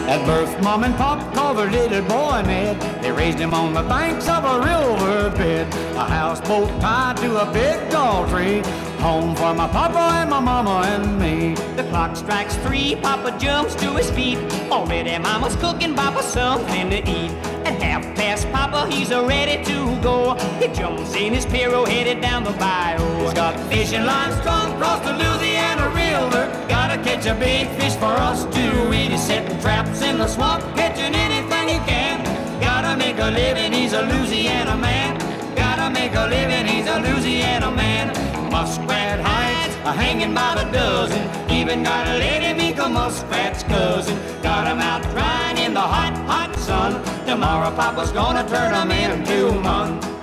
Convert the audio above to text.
At birth, Mom and Pop called their little boy Ned. They raised him on the banks of a riverbed, a houseboat tied to a big tall tree. Home for my papa and my mama and me. The clock strikes 3, Papa jumps to his feet. Already Mama's cooking Papa something to eat. At 1:30, Papa, he's ready to go. He jumps in his Piro, headed down the bayou. He's got fishing lines strung across the Louisiana River. Gotta catch a big fish for us to eat. He's setting traps in the swamp, catching anything he can. Gotta make a living, he's a Louisiana man. Gotta make a living, he's a Louisiana man. Muskrat hides are hanging by the dozen. Even got a lady mink, a muskrat's cousin. Got 'em out drying in the hot, hot sun. Tomorrow Papa's gonna turn 'em into mun.